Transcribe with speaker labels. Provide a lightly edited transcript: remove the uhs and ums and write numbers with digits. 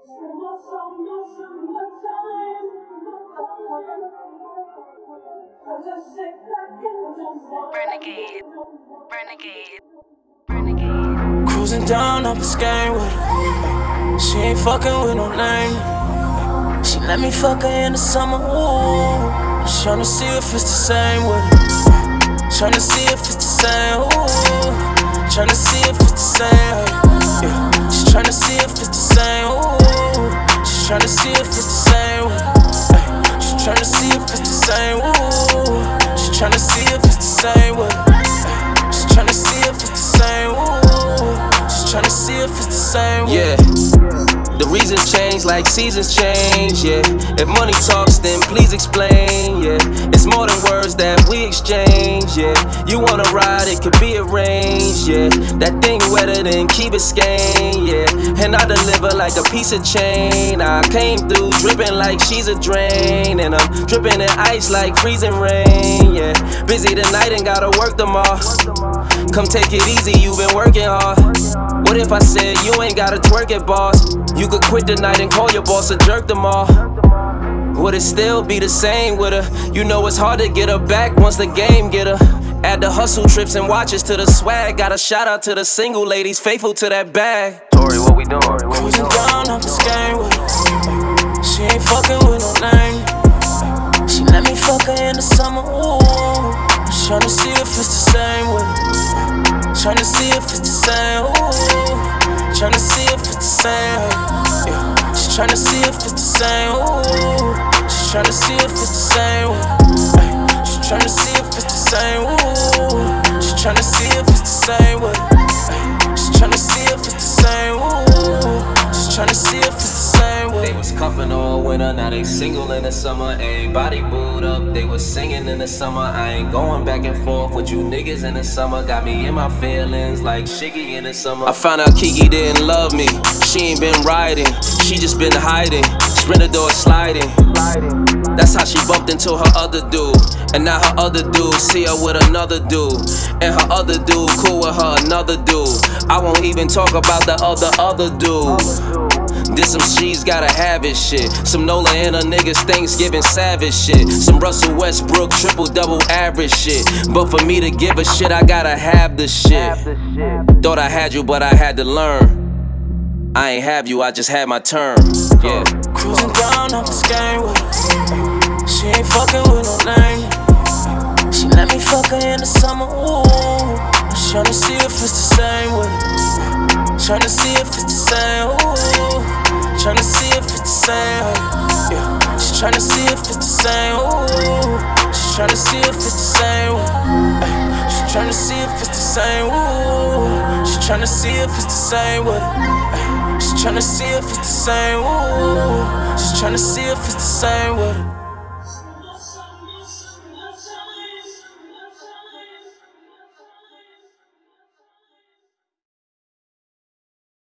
Speaker 1: Renegade, renegade, renegade.
Speaker 2: Cruising down up a Biscayne with her. She ain't fucking with no name. She let me fuck her in the summer. Ooh, I'm tryna see if it's the same with her. Tryna see if it's the same. Ooh, tryna see if it's the same. Yeah, she's tryna see if it's the same. Ooh, she's tryna see if it's the same with her. She's tryna see if it's the same. Ooh, she's tryna see if it's the same with her. She's tryna see if it's the same. Ooh, she's tryna see if it's the same.
Speaker 3: Yeah. The reasons change like seasons change, yeah. If money talks, then please explain, yeah. It's more than words that we exchange, yeah. You wanna ride, it could be arranged, yeah. That thing wetter than Key Biscayne, yeah. And I deliver like a piece of chain. I came through dripping like she's a drain, and I'm dripping in ice like freezing rain, yeah. Busy tonight and gotta work tomorrow. Come take it easy, you been working hard. What if I said you ain't gotta twerk it, boss? You could quit tonight and call your boss a jerk tomorrow. Would it still be the same with her? You know it's hard to get her back once the game get her. Add the hustle trips and watches to the swag. Got a shout out to the single ladies faithful to that bag.
Speaker 4: Tori, what we doing?
Speaker 2: Cruising down up Biscayne with her. She ain't fucking with no name. She let me fuck her in the summer. Ooh, I'm tryna see if it's the same with her. Tryna see if it's the same. Ooh, tryna see if it's the same. Yeah, she's tryna see if it's the same. Ooh, she's tryna see if it's the same. She's tryna see if it's the same. Ooh, she's tryna see if it's the same. She's tryna see if it's the same. Ooh, she's tryna see if it's the same.
Speaker 3: They was cuffing all winter, now they single in the summer. Everybody booed up, they was singing in the summer. I ain't going back and forth with you niggas in the summer. Got me in my feelings like Shiggy in the summer. I found out Kiki didn't love me. She ain't been riding, she just been hiding. Sprinter door sliding. That's how she bumped into her other dude. And now her other dude see her with another dude. And her other dude cool with her another dude. I won't even talk about the other dude. This some she's gotta have it shit. Some Nola and her niggas Thanksgiving savage shit. Some Russell Westbrook triple double average shit. But for me to give a shit, I gotta have the shit. Thought I had you, but I had to learn. I ain't have you, I just had my turn. Yeah.
Speaker 2: Cruising down up Biscayne with her. She ain't fucking with no name. She let me fuck her in the summer. Ooh, I'm tryna see if it's the same with her. Tryna see if it's the same. Ooh, tryna see if it's the same. Yeah, she's tryna see if it's the same. Ooh, she's tryna see if it's the same. She's tryna see if it's the same. Ooh, she's tryna see if it's the same with her. She's tryna see if it's the same. Ooh, she's tryna see if it's the same with her.